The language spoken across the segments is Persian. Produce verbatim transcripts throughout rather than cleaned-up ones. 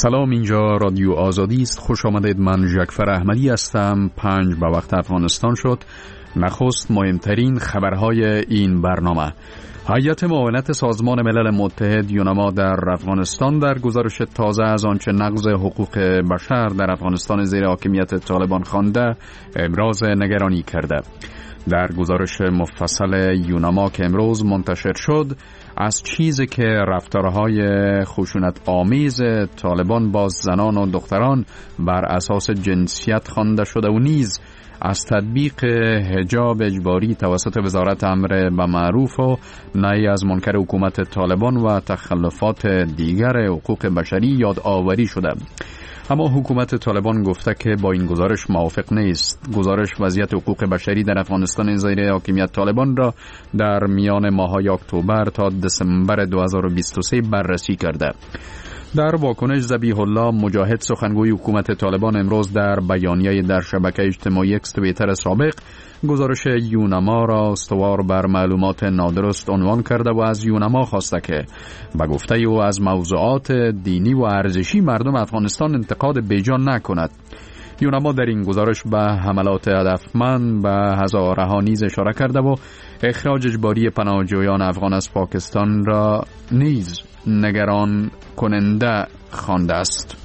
سلام، اینجا رادیو آزادی است. خوش آمدید. من ژکفر احمدی هستم. پنج به وقت افغانستان شد. نخست مهمترین خبرهای این برنامه. هیئت معاونت سازمان ملل متحد یونما در افغانستان در گزارش تازه از آنچه نقض حقوق بشر در افغانستان زیر حاکمیت طالبان خوانده ابراز نگرانی کرده. در گزارش مفصل یونما که امروز منتشر شد، از چیزی که رفتارهای خشونت آمیز طالبان با زنان و دختران بر اساس جنسیت خوانده شده و نیز از تطبیق حجاب اجباری توسط وزارت امر به معروف و نهی از منکر حکومت طالبان و تخلفات دیگر حقوق بشری یادآوری شده. اما حکومت طالبان گفته که با این گزارش موافق نیست. گزارش وضعیت حقوق بشری در افغانستان زیر حاکمیت طالبان را در میان ماه‌های اکتبر تا دسامبر دو هزار و بیست و سه بررسی کرده. در واکنش ذبیح الله مجاهد، سخنگوی حکومت طالبان، امروز در بیانیه در شبکه اجتماعی اکس توییتر سابق گزارش یونما را استوار بر معلومات نادرست عنوان کرده و از یونما خواسته که به گفته او از موضوعات دینی و ارزشی مردم افغانستان انتقاد بیجا نکند. یونما در این گزارش به حملات هدفمند به هزاره ها نیز اشاره کرده و اخراج اجباری پناهجویان افغان از پاکستان را نیز نگران کننده خوانده است.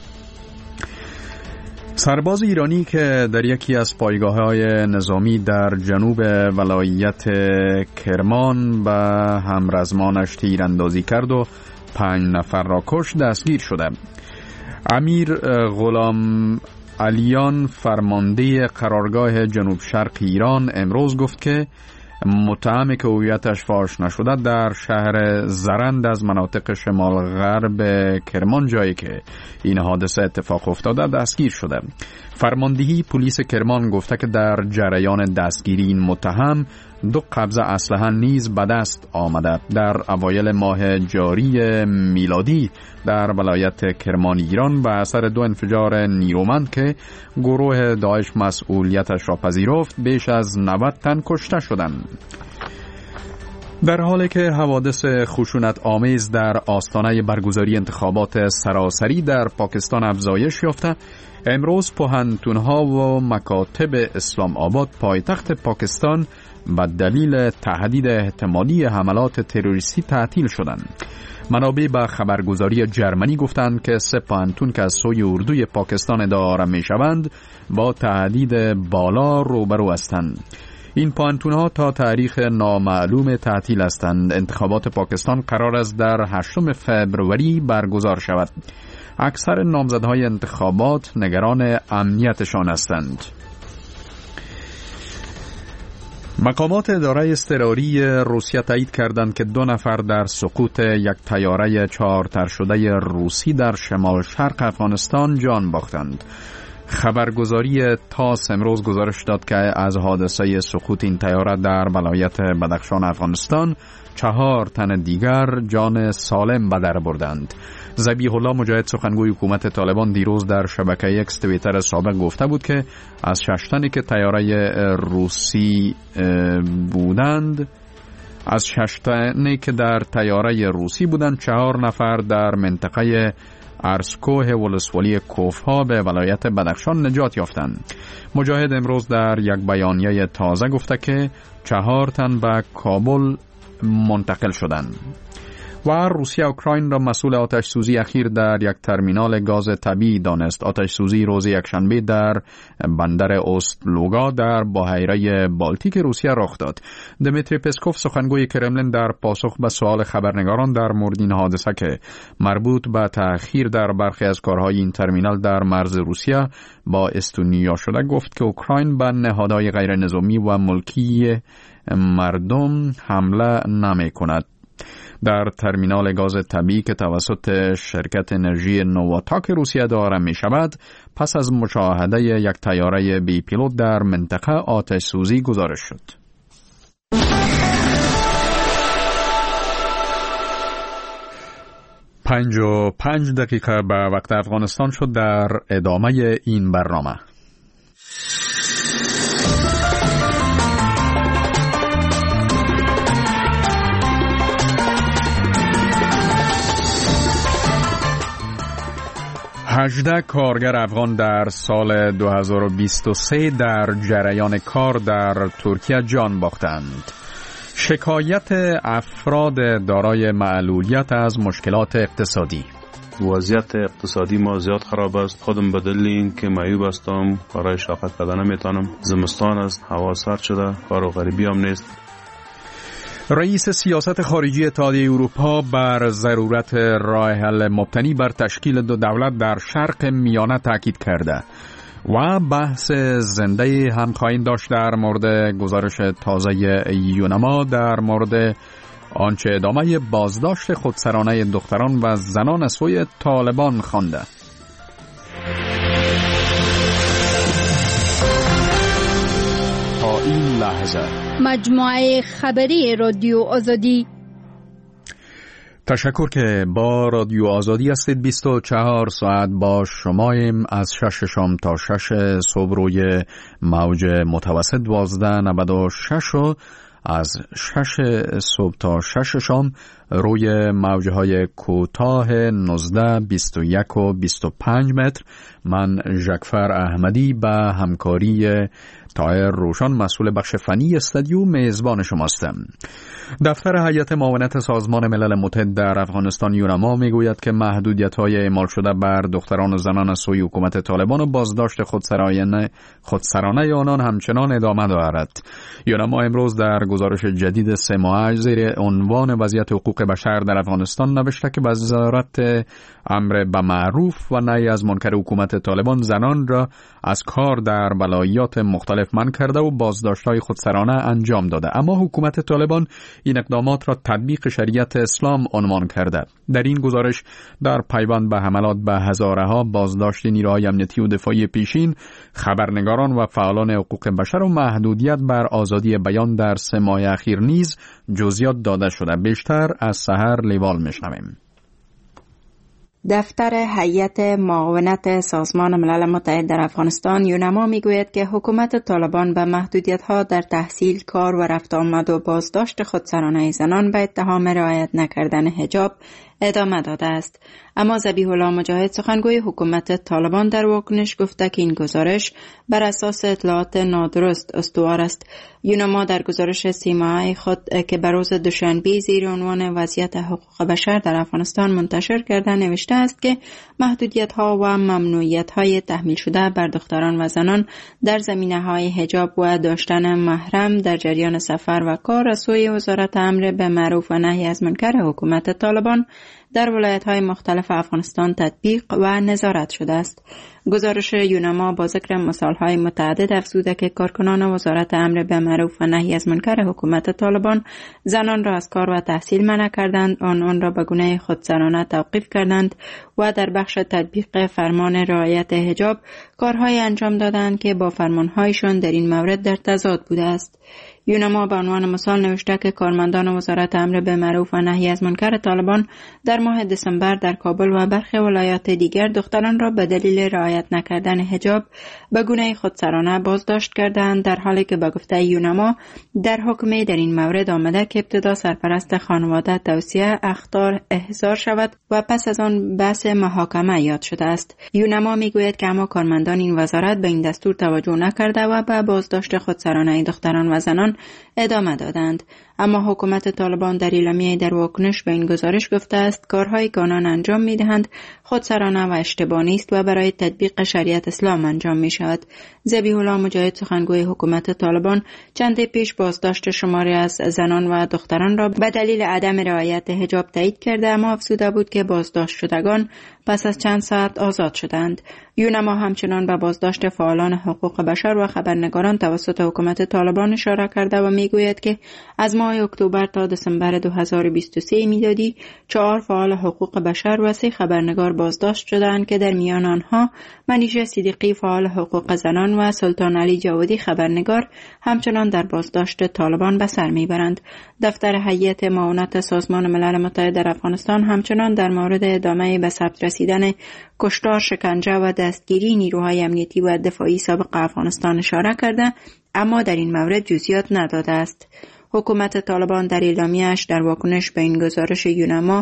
سرباز ایرانی که در یکی از پایگاه‌های نظامی در جنوب ولایت کرمان به همرزمانش تیراندازی کرد و پنج نفر را کشت دستگیر شده. امیر غلام علیان، فرمانده قرارگاه جنوب شرق ایران، امروز گفت که متهم که هویتش فاش نشده در شهر زرند از مناطق شمال غرب کرمان، جایی که این حادثه اتفاق افتاده، دستگیر شده. فرماندهی پلیس کرمان گفته که در جریان دستگیری این متهم دو قبضه اسلحه نیز به دست آمده. در اوایل ماه جاری میلادی در ولایت کرمان ایران به اثر دو انفجار نیرومند که گروه داعش مسئولیتش را پذیرفت، بیش از نود تن کشته شدند. در حالی که حوادث خشونت آمیز در آستانه برگزاری انتخابات سراسری در پاکستان افزایش یافته، امروز پوهنتون‌ها و مکاتب اسلام آباد پایتخت پاکستان به دلیل تهدید احتمالی حملات تروریستی تعطیل شدند. منابع به خبرگزاری جرمنی گفتند که سه پوهنتون که از سوی اردوی پاکستان اداره می‌شوند با تهدید بالا روبرو هستند. این پوهنتون‌ها تا تاریخ نامعلوم تعطیل هستند. انتخابات پاکستان قرار است در هشتم فوریه برگزار شود. اکثر نامزدهای انتخابات نگران امنیتشان هستند. مقامات اداره اضطراری روسیه تایید کردند که دو نفر در سقوط یک طیاره چارتر شده روسی در شمال شرق افغانستان جان باختند. خبرگزاری تاس امروز گزارش داد که از حادثه سقوط این طیاره در ولایت بدخشان افغانستان چهار تن دیگر جان سالم به در بردند. ذبیح الله مجاهد، سخنگوی حکومت طالبان، دیروز در شبکه اکس توییتر سابق گفته بود که از شش تنی که طیاره روسی بودند از شش تنی که در طیاره روسی بودند چهار نفر در منطقه ارسکوه ولسوالی کوفها به ولایت بدخشان نجات یافتند. مجاهد امروز در یک بیانیه تازه گفته که چهار تن به کابل منتقل شدند. و روسیه اوکراین را مسئول آتش سوزی اخیر در یک ترمینال گاز طبیعی دانست. آتش سوزی روز یکشنبه در بندر اوستلوگا در بحیره بالتیک روسیه رخ داد. دمیتری پسکوف، سخنگوی کرملین، در پاسخ به سوال خبرنگاران در مورد این حادثه که مربوط به تأخیر در برخی از کارهای این ترمینال در مرز روسیه با استونیا شده، گفت که اوکراین به نهادهای غیر نظامی و ملکی مردم حمله نمی کند. در ترمینال گاز طبیعی که توسط شرکت انرژی نواتاک روسیه داره می شود، پس از مشاهده یک طیاره بی پیلوت در منطقه آتش سوزی گزارش شد. پنج و پنج دقیقه به وقت افغانستان شد. در ادامه این برنامه هجده کارگر افغان در سال دو هزار و بیست و سه در جریان کار در ترکیه جان باختند. شکایت افراد دارای معلولیت از مشکلات اقتصادی. وضعیت اقتصادی ما زیاد خراب است. خودم به دلیل اینکه معیوب هستم کارهای شاخص کردن نمیتونم. زمستان است، هوا سرد شده، کار و غریبی هم نیست. رئیس سیاست خارجی اتحادیه اروپا بر ضرورت راه حل مبتنی بر تشکیل دو دولت در شرق میانه تاکید کرده و بحث زنده هم خواهیم داشت در مورد گزارش تازه یونما در مورد آنچه ادامه بازداشت خودسرانه دختران و زنان از سوی طالبان خوانده. تا این لحظه مجموعه خبری رادیو آزادی. تشکر که با رادیو آزادی هستید. بیست و چهار ساعت با شماییم از شش شام تا شش صبح روی موج متوسط دوازده نود و شش و از شش صبح تا شش شام روی موجهای کوتاه نوزده، بیست و یک و بیست و پنج متر. من ژکفر احمدی به همکاری طاهر روشن مسئول بخش فنی استودیو میزبان شماستم. دفتر هیئت معاونت سازمان ملل متحد در افغانستان یونما میگوید که محدودیت‌های اعمال شده بر دختران و زنان از سوی حکومت طالبان و بازداشت خودسرانه خودسرانه آنان همچنان ادامه دارد. یونما امروز در گزارش جدید سه ماهه زیر عنوان وضعیت حقوق بشر در افغانستان نوشته که وزارت امر به معروف و نهی از منکر حکومت طالبان زنان را از کار در ولایات مختلف منع کرده و بازداشت‌های خودسرانه انجام داده، اما حکومت طالبان این اقدامات را تطبیق شریعت اسلام عنوان کرده. در این گزارش در پیوند به حملات به هزارها بازداشت نیروهای امنیتی و دفاعی پیشین، خبرنگاران و فعالان حقوق بشر و محدودیت بر آزادی بیان در سه ماه اخیر نیز جزئیات داده شده. بیشتر از سحر لیوال میشنویم. دفتر هیئت معاونت سازمان ملل متحد در افغانستان یونما میگوید که حکومت طالبان به محدودیت‌ها در تحصیل، کار و رفت آمد و بازداشت خودسرانه زنان به اتهام رعایت نکردن حجاب ادامه داده است. اما ذبیح الله مجاهد سخنگوی حکومت طالبان در واکنش گفته که این گزارش بر اساس اطلاعات نادرست استوار است. یونما در گزارش سی ماهه خود که بر روز دوشنبه زیر عنوان وضعیت حقوق بشر در افغانستان منتشر کرده نوشته است که محدودیت‌ها و ممنوعیت‌های تحمیل شده بر دختران و زنان در زمینه‌های حجاب و داشتن محرم در جریان سفر و کار از سوی وزارت امر به معروف و نهی از منکر حکومت طالبان در ولایت‌های مختلف افغانستان تطبیق و نظارت شده است. گزارش یونما با ذکر مثال‌های متعدد افزوده که کارکنان وزارت امر به معروف و نهی از منکر حکومت طالبان زنان را از کار و تحصیل منع کردند، آنان را به گونه خودسرانه توقیف کردند و در بخش تطبیق فرمان رعایت حجاب کارهای انجام دادند که با فرمان‌هایشان در این مورد در تضاد بوده است. یونما به عنوان مثال نوشته که کارمندان وزارت امر به معروف و نهی از منکر طالبان در ماه دسامبر در کابل و برخی ولایات دیگر دختران را به دلیل رعایت نکردن حجاب به گونه خودسرانه بازداشت کردند، در حالی که به گفته یونما در حکم در این مورد آمده که ابتدا سرپرست خانواده توصیه اخطار احضار شود و پس از آن بحث محاکمه یاد شده است. یونما میگوید که اما کارمندان این وزارت به این دستور توجه نکرده و به بازداشت خودسرانه دختران و زنان ادامه دادند. اما حکومت طالبان در اعلامیه در واکنش به این گزارش گفته است کارهایی که آنان انجام می‌دهند خودسرانه و اشتباهی است و برای تطبیق شریعت اسلام انجام می‌شود. ذبیح الله مجاهد سخنگوی حکومت طالبان چند پیش بازداشت شماری از زنان و دختران را به دلیل عدم رعایت حجاب تایید کرده، اما افزوده بود که بازداشت شدگان پس از چند ساعت آزاد شدند. یونما همچنان به بازداشت فعالان حقوق بشر و خبرنگاران توسط حکومت طالبان اشاره کرده و میگوید که از ماه اکتبر تا دسامبر دو هزار و بیست و سه میلادی چهار فعال حقوق بشر و سه خبرنگار بازداشت شدند که در میان آنها منیژه صدیقی فعال حقوق زنان و سلطان علی جوادی خبرنگار همچنان در بازداشت طالبان به سر میبرند. دفتر هیئت معاونت سازمان ملل متحد در افغانستان همچنان در مورد ادامه به ثبت رسیدن کشتار، شکنجه و دستگیری نیروهای امنیتی و دفاعی سابق افغانستان اشاره کرده، اما در این مورد جزئیات نداده است. حکومت طالبان در اعلامیه‌اش در واکنش به این گزارش یونما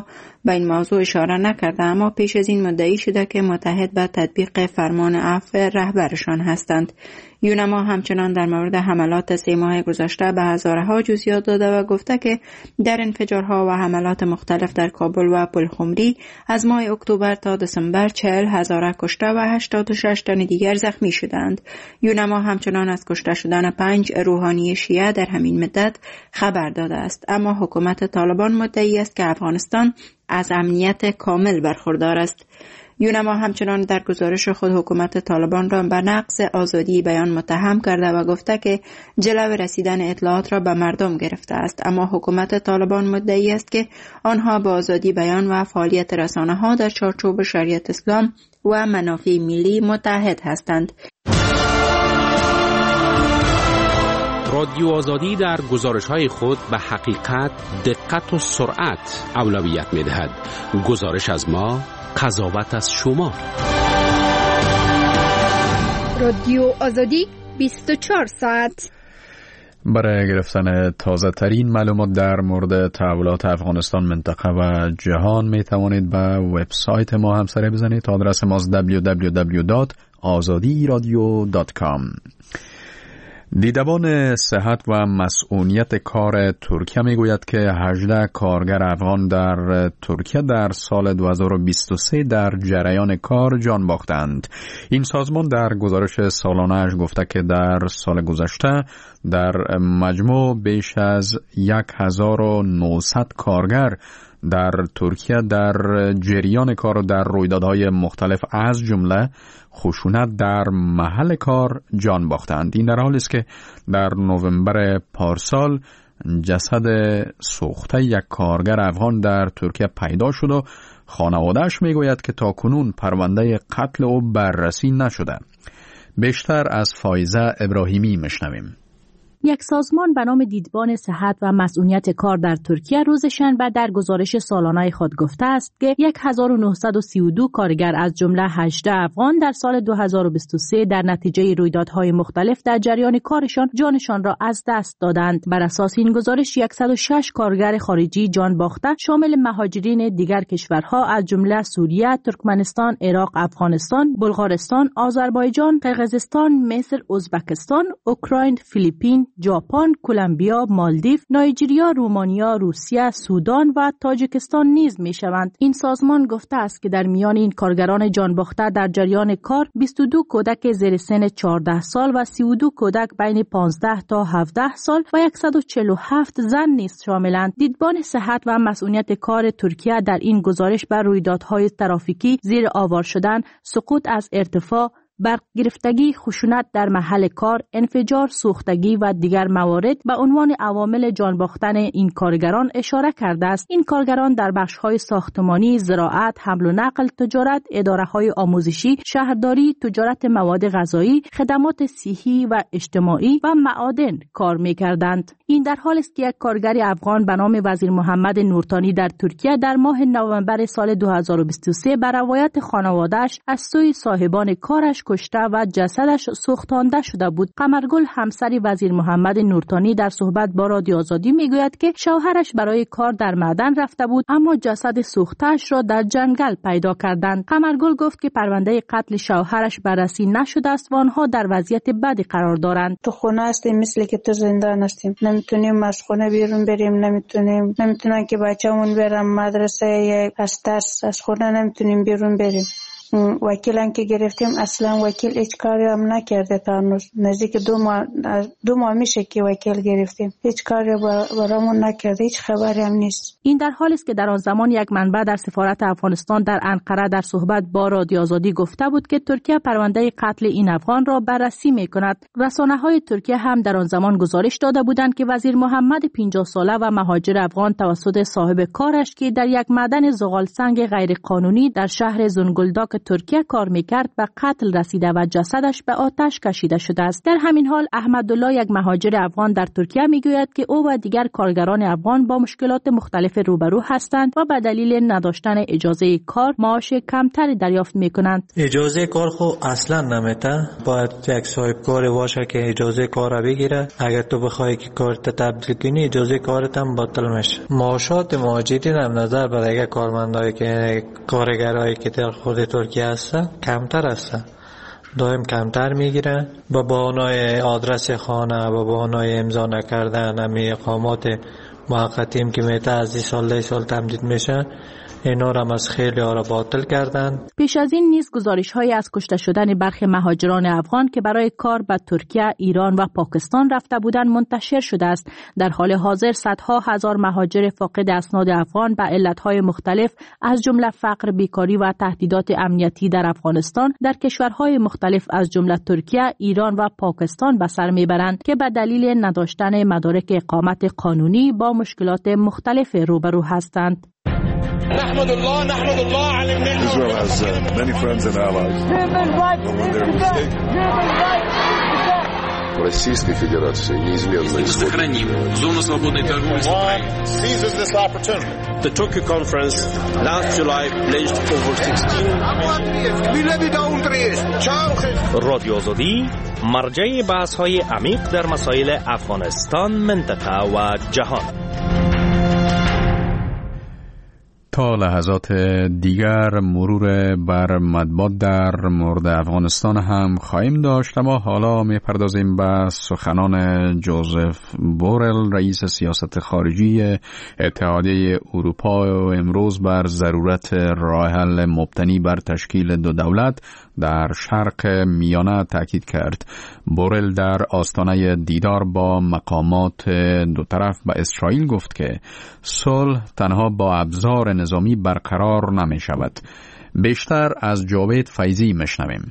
به این موضوع اشاره نکرده، اما پیش از این مدعی شده که متحد به تطبیق فرمان عفو رهبرشان هستند. یونما همچنان در مورد حملات سه ماه گذشته به هزارها جزئیات داده و گفته که در انفجارها و حملات مختلف در کابل و پلخمری از ماه اکتبر تا دسامبر چهل هزار کشته و هشتاد و شش تن دیگر زخمی شدند. یونما همچنان از کشته شدن پنج روحانی شیعه در همین مدت خبر داده است، اما حکومت طالبان مدعی است که افغانستان از امنیت کامل برخوردار است. یونما همچنان در گزارش خود حکومت طالبان را به نقض آزادی بیان متهم کرده و گفته که جلو رسیدن اطلاعات را به مردم گرفته است، اما حکومت طالبان مدعی است که آنها با آزادی بیان و فعالیت رسانه‌ها در چارچوب شریعت اسلام و منافع ملی متحد هستند. رادیو آزادی در گزارش‌های خود به حقیقت، دقت و سرعت اولویت می‌دهد. گزارش از ما، قضاوت از شما. رادیو آزادی بیست و چهار ساعت. برای گرفتن تازه ترین معلومات در مورد تحولات افغانستان، منطقه و جهان می توانید به وبسایت ما هم سر بزنید. آدرس ما دبلیو دبلیو دبلیو دات آزادی رادیو دات کام. دیدبان صحت و مسئولیت کار ترکیه میگوید که هجده کارگر افغان در ترکیه در سال دو هزار و بیست و سه در جریان کار جان باختند. این سازمان در گزارش سالانه‌اش گفته که در سال گذشته در مجموع بیش از هزار و نهصد کارگر در ترکیه در جریان کار و در رویدادهای مختلف از جمله خشونت در محل کار جان باختند. این در حالی است که در نوامبر پارسال جسد سوخته یک کارگر افغان در ترکیه پیدا شد و خانواده‌اش میگوید که تاکنون پرونده قتل او بررسی نشده. بیشتر از فایزه ابراهیمی میشنویم. یک سازمان به نام دیدبان صحت و مسئولیت کار در ترکیه روز شنبه در گزارش سالانه خود گفته است که هزار و نهصد و سی و دو کارگر از جمله هجده افغان در سال دو هزار و بیست و سه در نتیجه رویدادهای مختلف در جریان کارشان جانشان را از دست دادند. بر اساس این گزارش صد و شش کارگر خارجی جان باخته شامل مهاجرین دیگر کشورها از جمله سوریه، ترکمنستان، عراق، افغانستان، بلغارستان، آذربایجان، قرقیزستان، مصر، ازبکستان، اوکراین، فیلیپین، ژاپن، کلمبیا، مالدیو، نایجریا، رومانیا، روسیه، سودان و تاجیکستان نیز میشوند. این سازمان گفته است که در میان این کارگران جان باخته در جریان کار بیست و دو کودک زیر سن چهارده سال و سی و دو کودک بین پانزده تا هفده سال و صد و چهل و هفت زن نیز شاملند. دیدبان صحت و مسئولیت کار ترکیه در این گزارش بر رویدادهای ترافیکی، زیر آوار شدن، سقوط از ارتفاع، برق گرفتگی، خشونت در محل کار، انفجار، سوختگی و دیگر موارد به عنوان عوامل جان باختن این کارگران اشاره کرده است. این کارگران در بخش‌های ساختمانی، زراعت، حمل و نقل، تجارت، اداره‌های آموزشی، شهرداری، تجارت مواد غذایی، خدمات صحی و اجتماعی و معادن کار می‌کردند. این در حالی است که یک کارگر افغان به نام وزیر محمد نورتانی در ترکیه در ماه نوامبر سال دو هزار و بیست و سه بر روایت خانواده‌اش از سوی صاحبان کارش کشته و جسدش سوختانده شده بود. قمرگل همسر وزیر محمد نورتانی در صحبت با رادیو آزادی میگوید که شوهرش برای کار در معدن رفته بود اما جسد سوخته‌اش را در جنگل پیدا کردند. قمرگل گفت که پرونده قتل شوهرش بررسی نشده است و آنها در وضعیت بدی قرار دارند. تو خونه هستیم مثل که تو زندان هستیم، نمیتونیم از خونه بیرون بریم، نمیتونیم نمیتونن که بچه‌مون برن مدرسه، یا از ترس از خونه نمیتونیم بیرون بریم. وکیلان که گرفتیم اصلا وکیل هیچ کاری هم نکرده تا هنوز. نزدیک دو ماه دو ماه میشه که وکیل گرفتیم، هیچ کاری برامون نکرده، هیچ خبری هم نیست. این در حالی است که در آن زمان یک منبع در سفارت افغانستان در انقره در صحبت با رادیو آزادی گفته بود که ترکیه پرونده قتل این افغان را بررسی میکند. رسانه‌های ترکیه هم در آن زمان گزارش داده بودند که وزیر محمد پنجاه ساله و مهاجر افغان توسط صاحب کارش که در یک معدن زغال سنگ غیرقانونی در شهر زنگلداک ترکیه کار میکرد به قتل رسیده و جسدش به آتش کشیده شده است. در همین حال احمدالله، یک مهاجر افغان در ترکیه، میگوید که او و دیگر کارگران افغان با مشکلات مختلف روبرو هستند و به دلیل نداشتن اجازه کار معاش کمتری دریافت میکنند. اجازه کار خو اصلا نمیته، باید یک صاحب کار باشه که اجازه کار بگیره. اگر تو بخوای که کارت تبدیل کنی اجازه کارت هم باطل میشه. معاشات مهاجرین هم نظر بر اگر کارمندایی که کارگرایی که در خود ترکیه هستن کمتر هستن، دائم کمتر میگیرن. با بهانه آدرس خانه، با بهانه امضا نکردن امی اقامات موقتیم که میته از این سال ده سال تمدید میشه، اینا را از خیلی ها را باطل کردن. پیش از این نیز گزارش های از کشته شدن برخی مهاجران افغان که برای کار به ترکیه، ایران و پاکستان رفته بودند منتشر شده است. در حال حاضر صدها هزار مهاجر فاقد اسناد افغان به علتهای مختلف از جمله فقر، بیکاری و تهدیدات امنیتی در افغانستان در کشورهای مختلف از جمله ترکیه، ایران و پاکستان به سر میبرند که به دلیل نداشتن مدارک اقامت قانونی با مشکلات مختلف روبرو هستند. نحمد الله نحمد الله على النعمة. Israel has uh, many friends and allies. Российской Федерации неизменно сохраним зону свободной торговли с Украиной. Seizes this opportunity. The Tokyo conference last July pledged over sixteen. رادیو آزادی مرجع بحث‌های عمیق در مسائل افغانستان، منطقه و جهان. تا لحظات دیگر مرور بر مطبوعات در مورد افغانستان هم خواهیم داشت، اما حالا میپردازیم به سخنان جوزف بورل، رئیس سیاست خارجی اتحادیه اروپا، و امروز بر ضرورت راه حل مبتنی بر تشکیل دو دولت در شرق میانه تاکید کرد. بورل در آستانه دیدار با مقامات دو طرف با اسرائیل گفت که صلح تنها با ابزار نظامی برقرار نمی شود. بیشتر از جاوید فیضی مشنویم.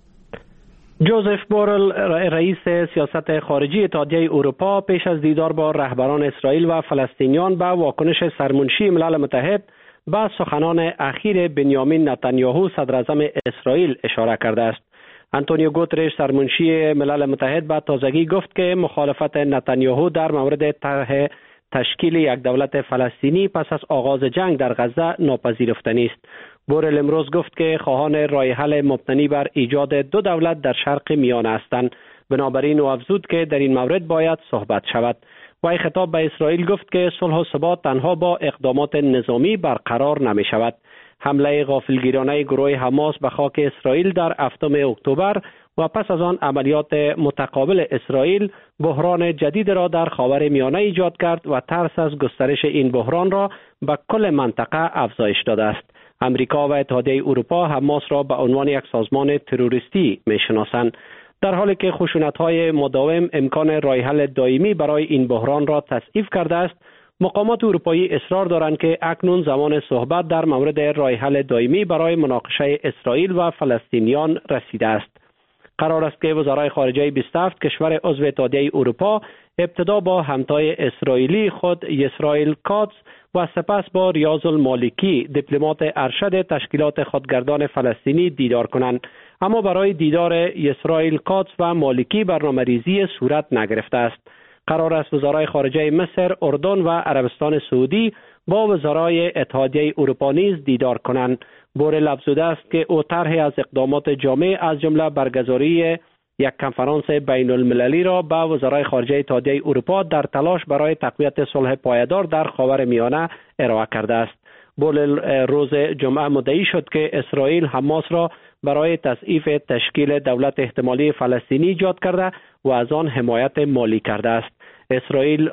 جوزف بورل، رئیس سیاست خارجی اتحادیه اروپا، پیش از دیدار با رهبران اسرائیل و فلسطینیان به واکنش سرمنشی ملل متحد به سخنان اخیر بنیامین نتانیاهو صدر اعظم اسرائیل اشاره کرده است. آنتونیو گوترش، سرمنشی ملل متحد، به تازگی گفت که مخالفت نتانیاهو در مورد طرح تشکیل یک دولت فلسطینی پس از آغاز جنگ در غزه ناپذیرفتنی است. بورل امروز گفت که خواهان راه حل مبتنی بر ایجاد دو دولت در شرق میانه هستند. بنابراین او افزود که در این مورد باید صحبت شود. وی خطاب به اسرائیل گفت که صلح و ثبات تنها با اقدامات نظامی برقرار نمی شود. حمله غافلگیرانه گروه حماس به خاک اسرائیل در هفتم اکتبر و پس از آن عملیات متقابل اسرائیل بحران جدید را در خاور میانه ایجاد کرد و ترس از گسترش این بحران را به کل منطقه افزایش داده است. امریکا و اتحادیه اروپا حماس را به عنوان یک سازمان تروریستی می‌شناسند، در حالی که خشونت‌های مداوم امکان راه حل دائمی برای این بحران را تضعیف کرده است. مقامات اروپایی اصرار دارند که اکنون زمان صحبت در مورد راه حل دائمی برای مناقشه اسرائیل و فلسطینیان رسیده است. قرار است که وزرای خارجه بیست و هفت کشور عضو اتحادیه اروپا ابتدا با همتای اسرائیلی خود یسرائیل کاتس و سپس با ریاض المالکی، دیپلمات ارشد تشکیلات خودگردان فلسطینی، دیدار کنند. اما برای دیدار یسرائیل کاتس و مالکی برنامه‌ریزی صورت نگرفته است. قرار است وزرای خارجه مصر، اردن و عربستان سعودی با وزرای اتحادیه اروپا نیز دیدار کنند. بورل افزوده است که او طرحی از اقدامات جامع از جمله برگزاری یک کنفرانس بین المللی را با وزرای خارجه اتحادیه اروپا در تلاش برای تقویت صلح پایدار در خاور میانه ارائه کرده است. بورل روز جمعه مدعی شد که اسرائیل حماس را برای تضعیف تشکیل دولت احتمالی فلسطینی ایجاد کرده و از آن حمایت مالی کرده است. اسرائیل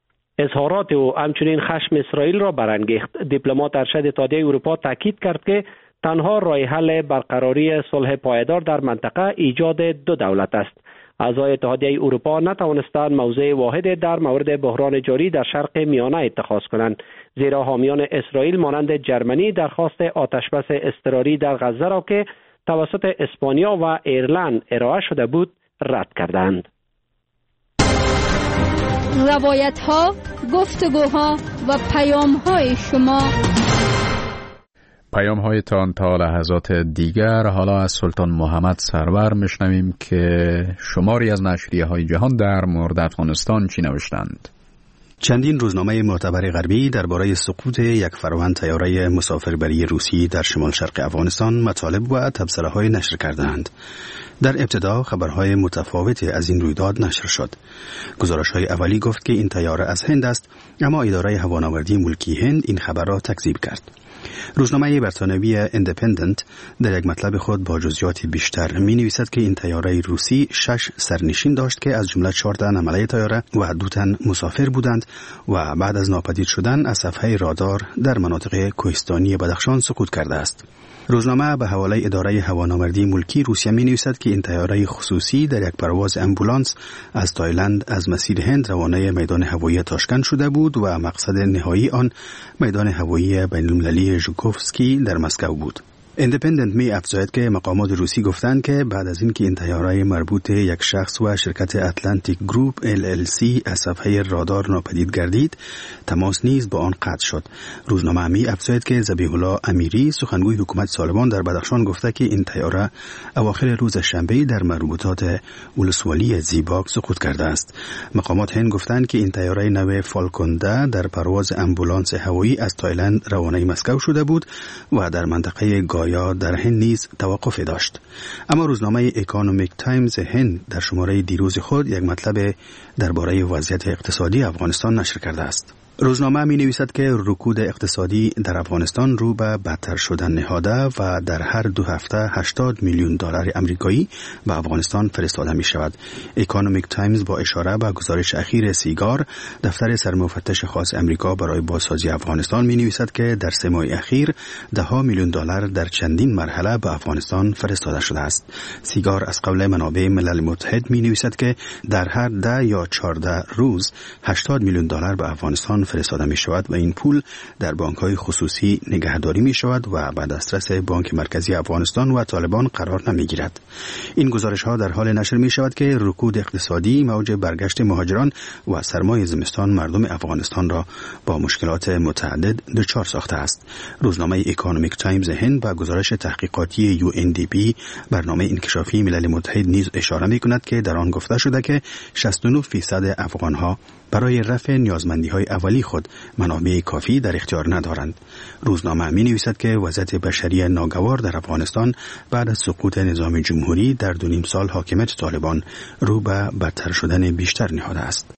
اظهارات او همچنین خشم اسرائیل را برانگیخت. دیپلمات ارشد اتحادیه اروپا تاکید کرد که تنها راه حل برقراری صلح پایدار در منطقه ایجاد دو دولت است. اعضای اتحادیه اروپا نتوانستند موضع واحد در مورد بحران جاری در شرق میانه اتخاذ کنند، زیرا حامیان اسرائیل مانند جرمنی درخواست آتشبس اضطراری در غزه را که توسط اسپانیا و ایرلند ارائه شده بود رد کردند. روایت ها، گفتگوها و پیام های شما. پیام های تان تا لحظات دیگر. حالا از سلطان محمد سرور میشنویم که شماری از نشریه های جهان در مورد افغانستان چی نوشتند. چندین روزنامه معتبر غربی درباره سقوط یک فراوان طیاره مسافربری روسی در شمال شرق افغانستان مطالب و تبصره‌های نشر کردند. در ابتدا خبرهای متفاوتی از این رویداد نشر شد. گزارش‌های اولی گفت که این طیاره از هند است، اما اداره هوانوردی ملکی هند این خبر را تکذیب کرد. روزنامه بریتانیایی اندپندنت در یک مطلب خود با جزئیات بیشتر می نویسد که این طیاره روسی شش سرنشین داشت که از جمله چهار تن حامله طیاره و دو تن مسافر بودند و بعد از ناپدید شدن از صفحه رادار در مناطق کوهستانی بدخشان سقوط کرده است. روزنامه به حواله اداره هوانوردی ملکی روسیه می نویسد که این طیاره خصوصی در یک پرواز امبولانس از تایلند از مسیر هند روانه میدان هوایی تاشکند شده بود و مقصد نهایی آن میدان هوایی بین‌المللی ژوکوفسکی در مسکو بود. اندپندنت می افزاید که مقامات روسی گفتند که بعد از اینکه این طیاره مربوط یک شخص و شرکت اتلانتیک گروپ ال ال سی از صفحه رادار ناپدید گردید، تماس نیز با آن قطع شد. روزنامه می افزاید که ذبیح الله امیری سخنگوی حکومت طالبان در بدخشان گفته که این طیاره اواخر روز شنبه در مربوطات ولسوالی زیباک سقوط کرده است. مقامات هند گفتند که این طیاره نو فالکونده در پرواز امبولانس هوایی از تایلند روانه مسکو شده بود و در منطقه یا در هند نیز توقف داشت. اما روزنامه اکونومیک تایمز هند در شماره دیروز خود یک مطلب درباره وضعیت اقتصادی افغانستان نشر کرده است. روزنامه می نویسد که رکود اقتصادی در افغانستان رو به بدتر شدن نهاده و در هر دو هفته هشتاد میلیون دلار آمریکایی به افغانستان فرستاده می شود. اکونومیک تایمز با اشاره به گزارش اخیر سیگار، دفتر سرمفتش خاص امریکا برای بازسازی افغانستان می نویسد که در سه ماه اخیر ده ها میلیون دلار در چندین مرحله به افغانستان فرستاده شده است. سیگار از قبل منابع ملل متحد می نویسد که در هر ده یا چهارده روز هشتاد میلیون دلار به افغانستان فرستاده می شود و این پول در بانک‌های خصوصی نگهداری می شود و بعد دسترس بانک مرکزی افغانستان و طالبان قرار نمی گیرد. این گزارش ها در حال نشر می شود که رکود اقتصادی، موج برگشت مهاجران و سرمای زمستان مردم افغانستان را با مشکلات متعدد دچار ساخته است. روزنامه اکونومیک تایمز هند با گزارش تحقیقاتی یو ان دی پی برنامه انکشافی ملل متحد نیز اشاره می کند که در آن گفته شده که شصت و نه درصد افغان‌ها برای رفع نیازمندی‌های اولی خود منابع کافی در اختیار ندارند. روزنامه می نویسد که وضعیت بشری ناگوار در افغانستان بعد از سقوط نظام جمهوری در دو نیم سال حاکمیت طالبان رو به بدتر شدن بیشتر نهاده است.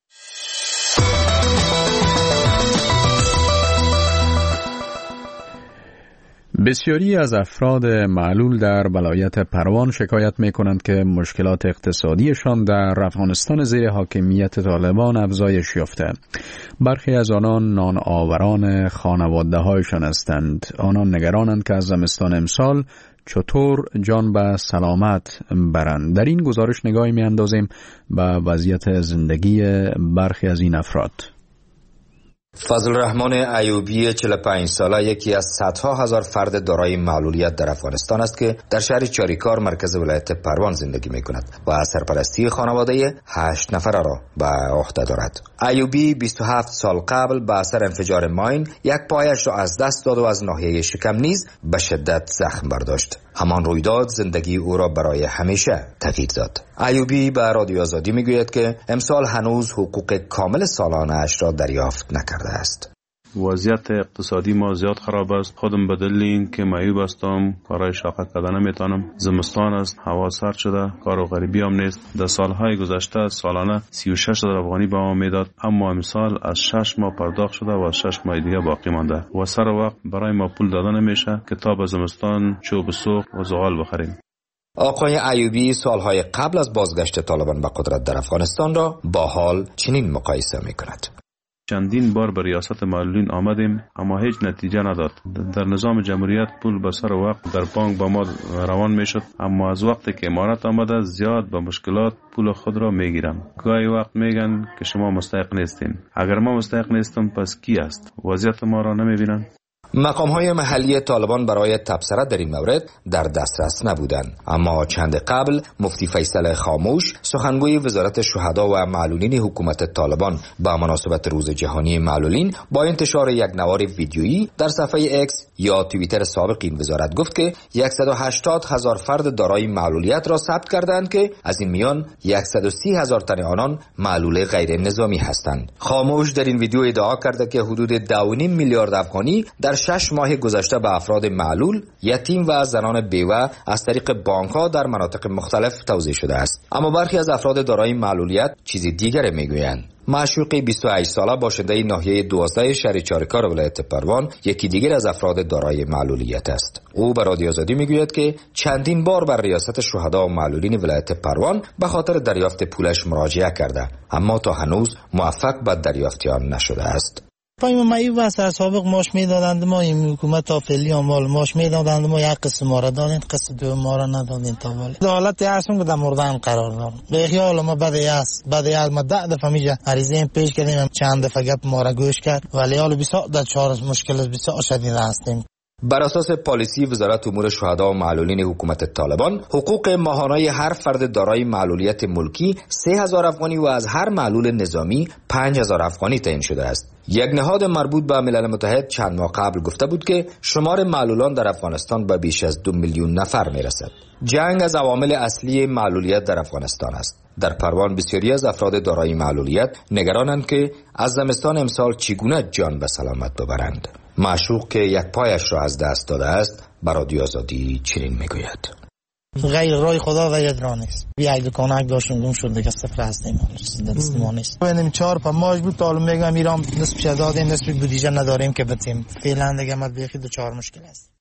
بسیاری از افراد معلول در ولایت پروان شکایت می کنند که مشکلات اقتصادیشان در افغانستان زیر حاکمیت طالبان افزایش یافته. برخی از آنان نان آوران خانواده هایشان هستند. آنان نگرانند که از زمستان امسال چطور جان به سلامت برند. در این گزارش نگاهی می اندازیم به وضعیت زندگی برخی از این افراد. فضل الرحمن ایوبی چهل و پنج ساله یکی از صدها هزار فرد دارای معلولیت در افغانستان است که در شهر چاریکار مرکز ولایت پروان زندگی می کند و سرپرستی خانواده هشت نفره را به عهده دارد. ایوبی بیست و هفت سال قبل به اثر انفجار ماین یک پایش را از دست داد و از ناحیه شکم نیز به شدت زخم برداشت. همان رویداد زندگی او را برای همیشه تغییر داد. ایوبی به رادیو آزادی میگوید که امسال هنوز حقوق کامل سالانه اش را دریافت نکرده است. وضعیت اقتصادی ما زیاد خراب است. خودم به دلیل اینکه معیوب هستم کارهای شاقه کردن نمیتونم. زمستان است، هوا سرد شده، کار و غریبی هم نیست. در سالهای گذشته سالانه سی و شش هزار افغانی به ما میداد، اما امسال از شش ماه پرداخت شده و از شش ماه دیگه باقی مانده و سر وقت برای ما پول داده نمیشه که تا به زمستان چوب سوق و زغال بخریم. آقای ایوبی سالهای قبل از بازگشت طالبان به قدرت در افغانستان را با حال چنین مقایسه میکند. چندین بار به ریاست معلولین آمدیم اما هیچ نتیجه نداد. در نظام جمهوریت پول به سر وقت در بانک با ما روان میشد، اما از وقتی که امارت آمده زیاد به مشکلات پول خود را میگیرم. گاهی وقت میگن که شما مستحق نیستین. اگر ما مستحق نیستم پس کی است؟ وضعیت ما را نمیبینن؟ مقام‌های محلی طالبان برای تبصره در این مورد در دسترس نبودند، اما چند قبل مفتی فیصل خاموش سخنگوی وزارت شهدا و معلولین حکومت طالبان با مناسبت روز جهانی معلولین با انتشار یک نوار ویدیویی در صفحه اکس یا توییتر سابق این وزارت گفت که صد و هشتاد هزار فرد دارای معلولیت را ثبت کردند که از این میان صد و سی هزار تن آنان معلول غیر نظامی هستند. خاموش در این ویدیو ادعا کرده که حدود دو و نیم میلیارد افغانی در شش ماه گذشته به افراد معلول، یتیم و زنان بیوه از طریق بانک‌ها در مناطق مختلف توزیع شده است. اما برخی از افراد دارای معلولیت چیز دیگر میگویند. معشوقی بیست و هشت ساله باشنده ناحیه دوازده شهر چاریکار ولایت پروان یکی دیگر از افراد دارای معلولیت است. او به رادیو آزادی میگوید که چندین بار بر ریاست شهدا و معلولین ولایت پروان به خاطر دریافت پولش مراجعه کرده، اما تا هنوز موفق به دریافت آن نشده است. پای ما این واسه سابق ماش میدادند، ما این حکومت تا فعلی مال ماش میدادند، ما یک قسم ما را دادیم، قسم دو ما را ندادیم تا ولی حالت هستم که در مردن قرار دارم. به خیال ما بده است بده است ما ده دفعه میجا عریضه پیش کردیم، چند دفعه گپ ما را گوش کرد ولی حال بسیار در چهار مشکل بسیار شدید هستیم. بر اساس پالیسی وزارت امور شهدا و معلولین حکومت طالبان، حقوق ماهانه هر فرد دارای معلولیت ملکی سه هزار افغانی و از هر معلول نظامی پنج هزار افغانی تعیین شده است. یک نهاد مربوط به ملل متحد چند ماه قبل گفته بود که شمار معلولان در افغانستان به بیش از دو میلیون نفر میرسد. جنگ از عوامل اصلی معلولیت در افغانستان است. در پروان بسیاری از افراد دارای معلولیت نگرانند که از زمستان امسال چگونه جان به سلامت ببرند. معشوق که یک پایش را از دست داده است بر رادیو آزادی چنین میگوید: غیر رای خدا و یک راه نیست. بیا یک دکانک داشتم گم شد دیگه صفر هستیم، دست ما نیست. ببینیم چهار پا ماش بود تا میگم ایران نصف دادیم، نصف بودجه نداریم که بتیم. فعلا دیگه ما بیخی دو چهار مشکل است.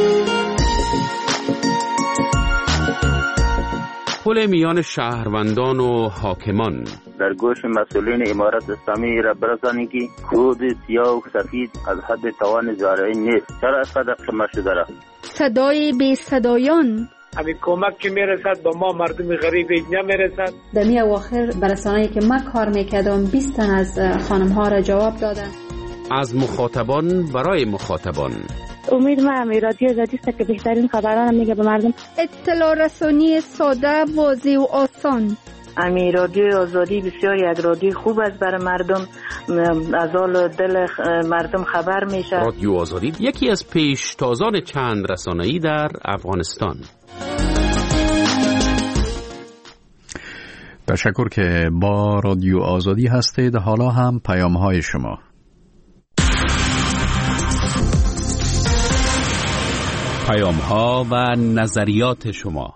پل میان شهروندان و حاکمان در گوش مسئولین امارت اسلامی را برسانید که کود سیاه و سفید از حد توان زارعی نیست. چرا از قدر قمه شده را؟ صدای بی صدایان همین کمک که میرسد با ما مردم غریب نمیرسد. در می اواخر برسانه‌ای که من کار میکردم بیست تن از خانم ها را جواب دادن. از مخاطبان برای مخاطبان. امید ما هم رادیو آزادی است که بهترین خبران میگه به مردم. اطلاع رسانی ساده، واضح و آسان. امی رادیو آزادی بسیار یک رادیو خوب است برای مردم، از حال دل مردم خبر میشه. رادیو آزادی یکی از پیشتازان چند رسانه‌ای در افغانستان. تشکر که با رادیو آزادی هستید. حالا هم پیام‌های شما. پیام‌ها و نظریات شما.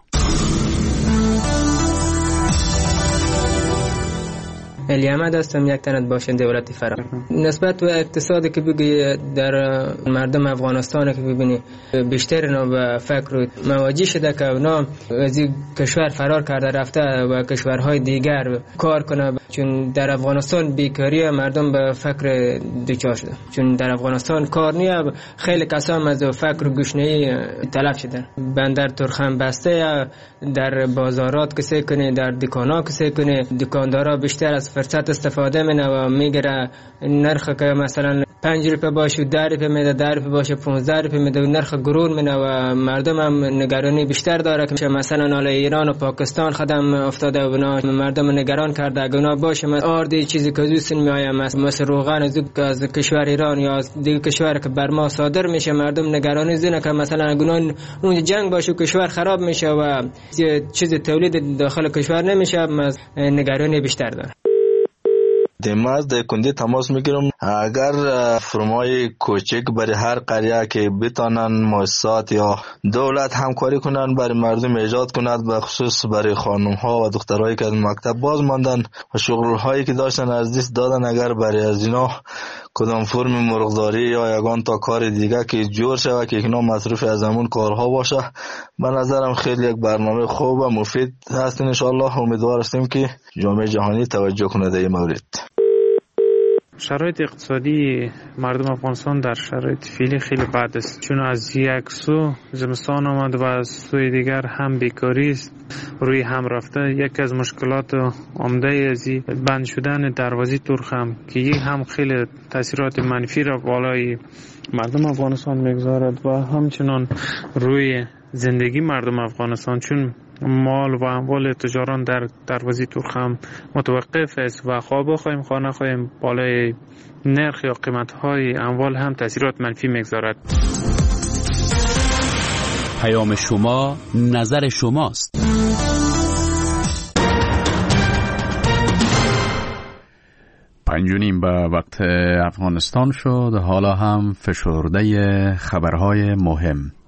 علی احمد هستم، یک تن باشنده ولایت فرا. نسبت به اقتصادی که بگی در مردم افغانستان که ببینی بیشتر اینا به فکر مواجه شده که اونا از کشور فرار کرده رفته و کشورهای دیگر کار کنه، چون در افغانستان بیکاری مردم به فکر دوچار شده، چون در افغانستان کار نیه. خیلی کسان از فکر گشنه‌ای تلف شدن. بندر ترخم بسته، در بازارات کسی کنه، در دکانا کسی کنه، دکاندارا بیشتر از فرصت استفاده منه و میگیره نرخ که مثلا پنج روپه باشه ده روپه میده، ده روپه باشه پونزده روپه میده، نرخ گرون منه و مردم هم نگرانی بیشتر داره که مثلا حالا ایران و پاکستان خدم افتاده و مردم نگران کرده اگه اونا باشه آردی چیزی که دوست میآیم مثل روغن از از کشور ایران یا از دیگه کشور که بر ما صادر میشه، مردم نگرانی زینه که مثلا اگه اون جنگ باشه کشور خراب میشه و چیز تولید داخل کشور نمیشه، نگرانی بیشتر داره. دیماز در کندی تماس میگیرم اگر فرمای کوچک برای هر قریه که بتانن مؤسسات یا دولت همکاری کنن برای مردم ایجاد کند، به خصوص برای خانم ها و دخترایی که از مکتب باز ماندن و شغل هایی که داشتن از دست دادن، اگر برای از اینا کدام فرم مرغداری یا یگان تا کار دیگه که جور شود که اینا مصروف از همون کارها باشه، به نظرم خیلی یک برنامه خوب و مفید هست. ان شاء الله امیدوار هستیم که جامعه جهانی توجه کنه در این مورد. شرایط اقتصادی مردم افغانستان در شرایط فعلی خیلی بد است، چون از یک سو زمستان آمد و از سوی دیگر هم بیکاری است روی هم رفته. یکی از مشکلات عمده از بند شدن دروازه ترخم که یک هم خیلی تاثیرات منفی را بالای مردم افغانستان میگذارد و همچنان روی زندگی مردم افغانستان، چون مال و اموال تجاران در دروازه تورخم متوقف است و خواه بخواهیم خواه نخواهیم بالای نرخ یا قیمت های اموال هم تاثیرات منفی میگذارد. پیام شما، نظر شماست. پنج و نیم به وقت افغانستان شد. حالا هم فشرده خبرهای مهم.